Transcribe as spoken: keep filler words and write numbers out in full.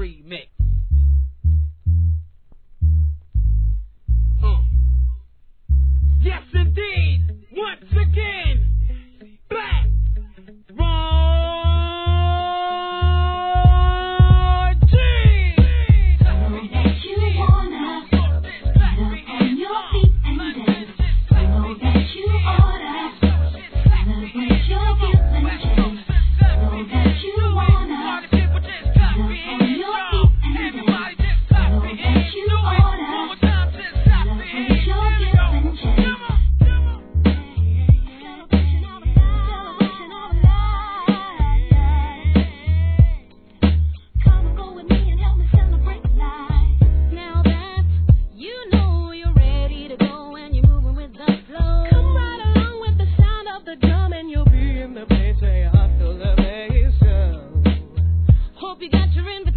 remix. Uh. Yes, indeed. Once again, Black Roy G. Know that you wanna get up on your feet and dance. Know that you oughta celebrate your gift and chance. Know that you wanna get up on your feet and dance. Know that you oughta celebrate your gift and chance. Celebration of life, celebration of life. Come and go with me and help me celebrate life. Now that you know you're ready to go and you're moving with the flow, Come right along with the sound of the drum and you'll be in the place where you hustle the bass. hope you got your invitation.